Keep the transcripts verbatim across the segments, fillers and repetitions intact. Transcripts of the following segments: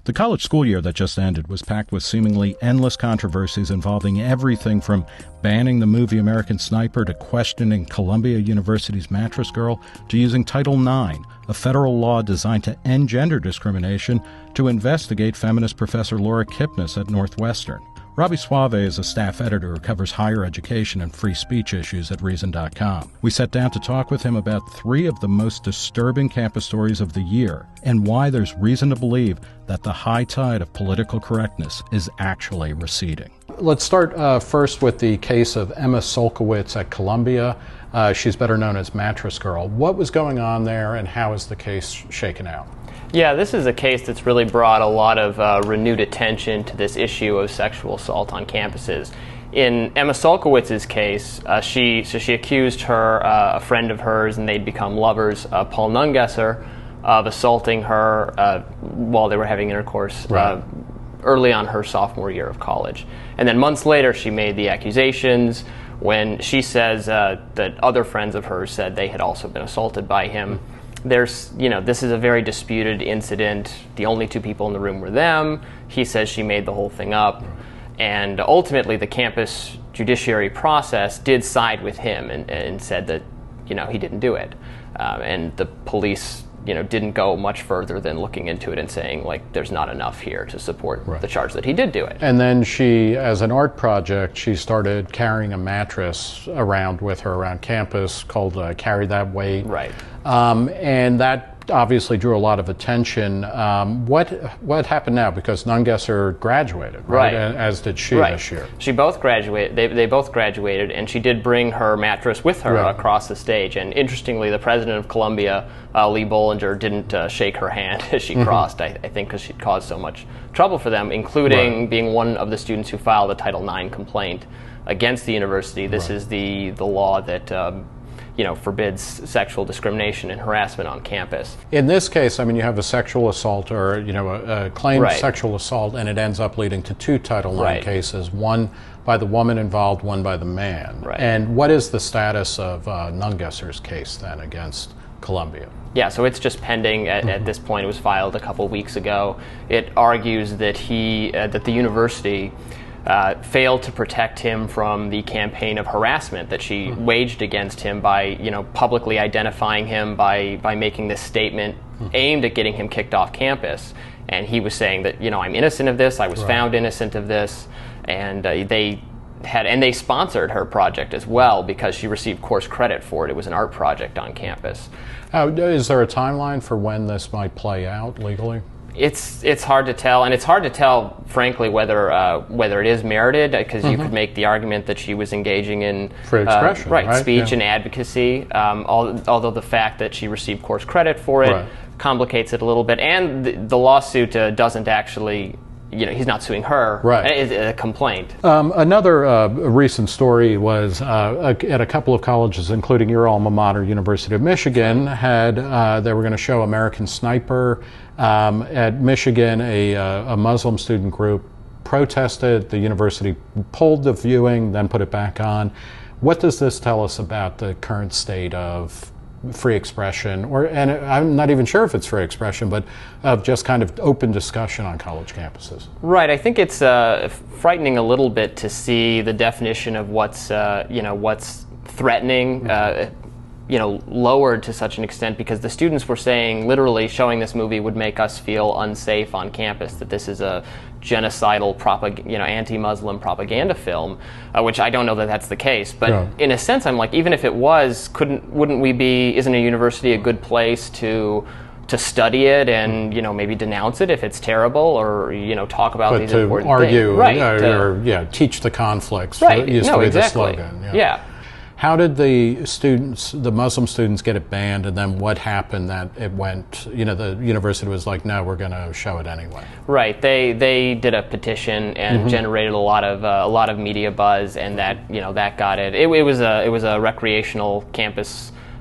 The college school year that just ended was packed with seemingly endless controversies involving everything from banning the movie American Sniper to questioning Columbia University's Mattress Girl to using Title nine, a federal law designed to end gender discrimination, to investigate feminist professor Laura Kipnis at Northwestern. Robbie Suave is a staff editor who covers higher education and free speech issues at Reason dot com. We sat down to talk with him about three of the most disturbing campus stories of the year and why there's reason to believe that the high tide of political correctness is actually receding. Let's start uh, first with the case of Emma Sulkowicz at Columbia. Uh, she's better known as Mattress Girl. What was going on there and how is the case shaken out? Yeah, this is a case that's really brought a lot of uh, renewed attention to this issue of sexual assault on campuses. In Emma Sulkowicz's case, uh, she so she accused her uh, a friend of hers, and they'd become lovers, uh, Paul Nungesser, of assaulting her uh, while they were having intercourse right. uh, early on her sophomore year of college. And then months later, she made the accusations when she says uh, that other friends of hers said they had also been assaulted by him. Mm-hmm. There's, you know, this is a very disputed incident. The only two people in the room were them. He says she made the whole thing up. And ultimately, the campus judiciary process did side with him and, and said that, you know, he didn't do it. Um, and the police, you know, didn't go much further than looking into it and saying, like, there's not enough here to support right. the charge that he did do it. And then she, as an art project, she started carrying a mattress around with her around campus called uh, Carry That Weight. Right. Um, and that obviously drew a lot of attention. Um, what what happened now? Because Nungesser graduated, right? right. As did she right. this year. She both graduated. They they both graduated, and she did bring her mattress with her right. across the stage. And interestingly, the president of Columbia, uh, Lee Bollinger, didn't uh, shake her hand as she mm-hmm. crossed. I, I think because she'd caused so much trouble for them, including right. being one of the students who filed a Title nine complaint against the university. This right. is the the law that. Um, you know, forbids sexual discrimination and harassment on campus. In this case, I mean, you have a sexual assault or, you know, a, a claimed right. sexual assault, and it ends up leading to two Title nine right. cases, one by the woman involved, one by the man. Right. And what is the status of uh, Nungesser's case then against Columbia? Yeah, so it's just pending at, mm-hmm. at this point. It was filed a couple weeks ago. It argues that he, uh, that the university Uh, failed to protect him from the campaign of harassment that she mm-hmm. waged against him by, you know, publicly identifying him by, by making this statement mm-hmm. aimed at getting him kicked off campus. And he was saying that, you know, I'm innocent of this, I was right. found innocent of this, and uh, they had, and they sponsored her project as well because she received course credit for it. It was an art project on campus. Uh, is there a timeline for when this might play out legally? It's it's hard to tell, and it's hard to tell, frankly, whether uh, whether it is merited, because mm-hmm. you could make the argument that she was engaging in free expression, uh, right, right, speech yeah. and advocacy. Um, al- although the fact that she received course credit for it right. complicates it a little bit, and the, the lawsuit uh, doesn't actually. You know, he's not suing her. Right. It's a complaint. Um, another uh, recent story was uh, at a couple of colleges, including your alma mater, University of Michigan, had uh, they were going to show American Sniper. Um, at Michigan, a, uh, a Muslim student group protested. The university pulled the viewing, then put it back on. What does this tell us about the current state of free expression, or and I'm not even sure if it's free expression, but of just kind of open discussion on college campuses? Right. I think it's uh, frightening a little bit to see the definition of what's uh, you know what's threatening. Mm-hmm. Uh, you know, lowered to such an extent because the students were saying, literally, showing this movie would make us feel unsafe on campus, that this is a genocidal, propag- you know, anti-Muslim propaganda film, uh, which I don't know that that's the case. But yeah. in a sense, I'm like, even if it was, couldn't, wouldn't we be, isn't a university a good place to to study it and, you know, maybe denounce it if it's terrible, or, you know, talk about but these to important argue, things. Right. Uh, to, or, yeah, teach the conflicts. Right. Used no, to be exactly. the slogan. Yeah. yeah. How did the students, the Muslim students, get it banned, and then what happened that it went, you know, the university was like, no, we're going to show it anyway? Right. They they did a petition and mm-hmm. generated a lot of uh, a lot of media buzz, and that, you know, that got it. It, it was a it was a recreational campus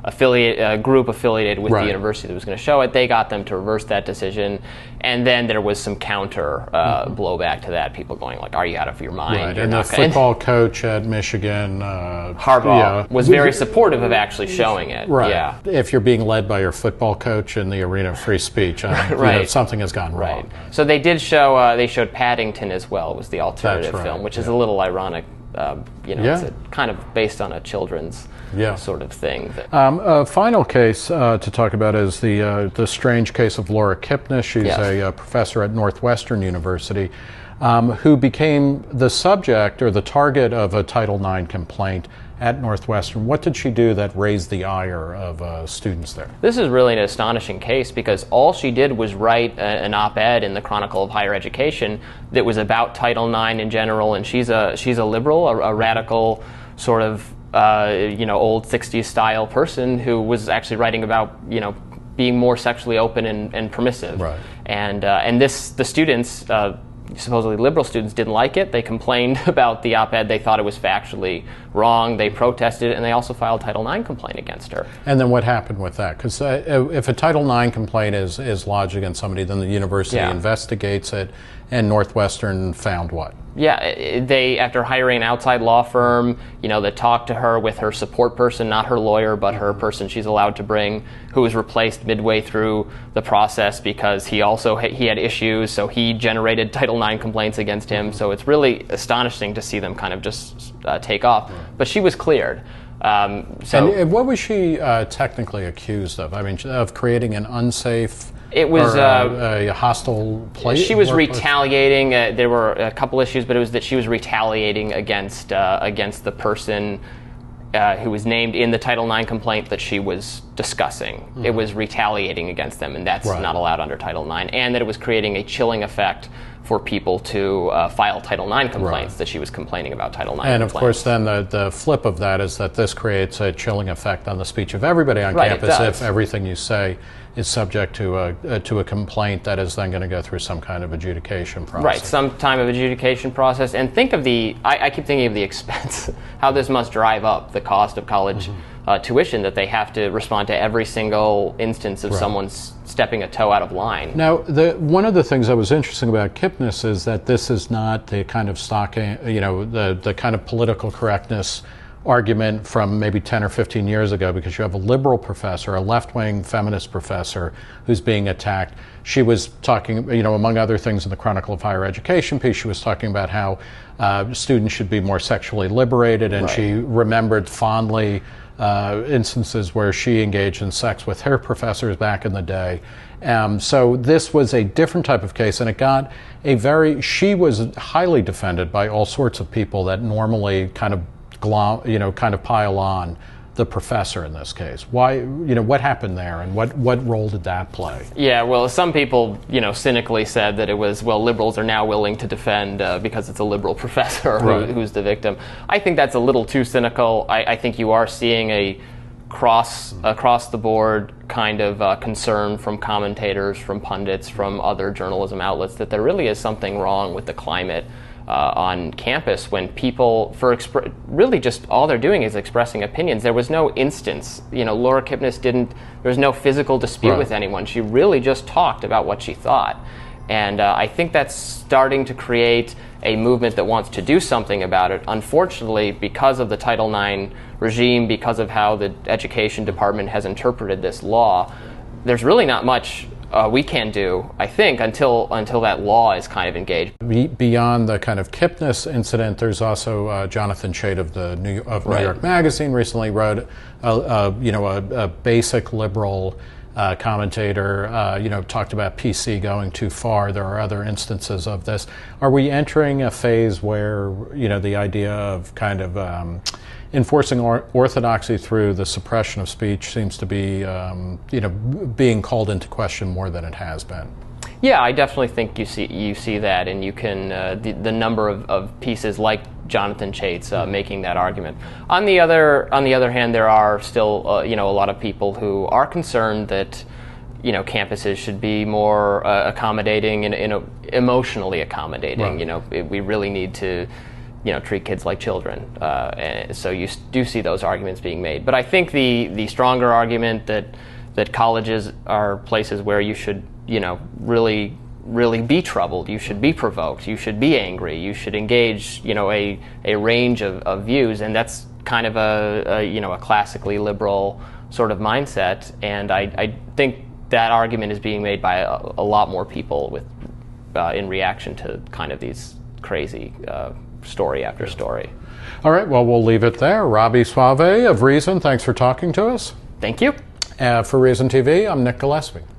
affiliate a group affiliated with Right. the university that was going to show it. They got them to reverse that decision, and then there was some counter uh, mm-hmm. blowback to that. People going like, "Are you out of your mind?" Right. You're And the not gonna-" football coach at Michigan, uh, Harbaugh, yeah. was very supportive of actually showing it. Right. Yeah. If you're being led by your football coach in the arena of free speech, um, right. you know, something has gone wrong. Right. So they did show. Uh, they showed Paddington as well. Was the alternative That's right. film, which is Yeah. a little ironic. Uh, you know, Yeah. it's a, kind of based on a children's Yeah. sort of thing. That, Um, a final case uh, to talk about is the uh, the strange case of Laura Kipnis. She's Yes. a, uh professor at Northwestern University um, who became the subject or the target of a Title nine complaint at Northwestern. What did she do that raised the ire of uh, students there? This is really an astonishing case because all she did was write a, an op-ed in the Chronicle of Higher Education that was about Title nine in general, and she's a she's a liberal, a, a radical sort of uh, you know old sixties style person who was actually writing about you know being more sexually open and, and permissive. Right. And uh, and this the students. Uh, supposedly liberal students didn't like it. They complained about the op-ed. They thought it was factually wrong. They protested it, and they also filed Title nine complaint against her. And then what happened with that? Because uh, if a Title nine complaint is, is lodged against somebody, then the university Yeah. investigates it, and Northwestern found what? Yeah, it- they, after hiring an outside law firm, you know, that talked to her with her support person, not her lawyer, but her person she's allowed to bring, who was replaced midway through the process because he also ha- he had issues, so he generated Title nine complaints against him. So it's really astonishing to see them kind of just uh, take off. But she was cleared. Um, so And uh, what was she uh, technically accused of? I mean, of creating an unsafe It was or, uh, a hostile place. she was retaliating. Uh, there were a couple issues, but it was that she was retaliating against uh, against the person uh, who was named in the Title nine complaint that she was discussing. Mm-hmm. It was retaliating against them, and that's Right. not allowed under Title nine. And that it was creating a chilling effect for people to uh, file Title nine complaints, Right. that she was complaining about Title nine And of complaints. course, then the, the flip of that is that this creates a chilling effect on the speech of everybody on Right, it campus does. if everything you say is subject to a uh, to a complaint that is then going to go through some kind of adjudication process. Right, some time of adjudication process. And think of the, I, I keep thinking of the expense, how this must drive up the cost of college mm-hmm. uh, tuition, that they have to respond to every single instance of Right. someone s- stepping a toe out of line. Now, the, one of the things that was interesting about Kipnis is that this is not the kind of stock, you know, the, the kind of political correctness argument from maybe ten or fifteen years ago, because you have a liberal professor, a left-wing feminist professor who's being attacked. She was talking, you know, among other things in the Chronicle of Higher Education piece, she was talking about how uh, students should be more sexually liberated, and Right. she remembered fondly uh, instances where she engaged in sex with her professors back in the day. Um, so this was a different type of case, and it got a very, she was highly defended by all sorts of people that normally kind of glom, you know, kind of pile on the professor in this case. Why, you know, what happened there, and what, what role did that play? Yeah, well, some people, you know, cynically said that it was, well, liberals are now willing to defend uh, because it's a liberal professor who, Right. who's the victim. I think that's a little too cynical. I, I think you are seeing a cross across the board kind of uh, concern from commentators, from pundits, from other journalism outlets that there really is something wrong with the climate Uh, on campus when people, for expre- really just all they're doing is expressing opinions. There was no instance, you know, Laura Kipnis didn't, there was no physical dispute Right. with anyone. She really just talked about what she thought. And uh, I think that's starting to create a movement that wants to do something about it. Unfortunately, because of the Title nine regime, because of how the Education Department has interpreted this law, there's really not much Uh, we can do, I think, until until that law is kind of engaged. Be, beyond the kind of Kipnis incident, there's also uh, Jonathan Chait of the New, of New Right. York Magazine recently wrote, a, a, you know, a, a basic liberal uh, commentator, uh, you know, talked about P C going too far. There are other instances of this. Are we entering a phase where, you know, the idea of kind of um, enforcing or- orthodoxy through the suppression of speech seems to be, um, you know, being called into question more than it has been? Yeah, I definitely think you see you see that, and you can uh, the, the number of, of pieces like Jonathan Chait's uh, making that argument. On the other on the other hand, there are still uh, you know a lot of people who are concerned that you know campuses should be more uh, accommodating and you know, emotionally accommodating. Right. You know, it, we really need to you know, treat kids like children. Uh, and so you do see those arguments being made. But I think the the stronger argument that that colleges are places where you should, you know, really really be troubled, you should be provoked, you should be angry, you should engage, you know, a a range of, of views, and that's kind of a, a you know a classically liberal sort of mindset. And I, I think that argument is being made by a, a lot more people with uh, in reaction to kind of these crazy uh, story after story. All right, well, we'll leave it there. Robby Soave of Reason, thanks for talking to us. Thank you. Uh, for Reason T V, I'm Nick Gillespie.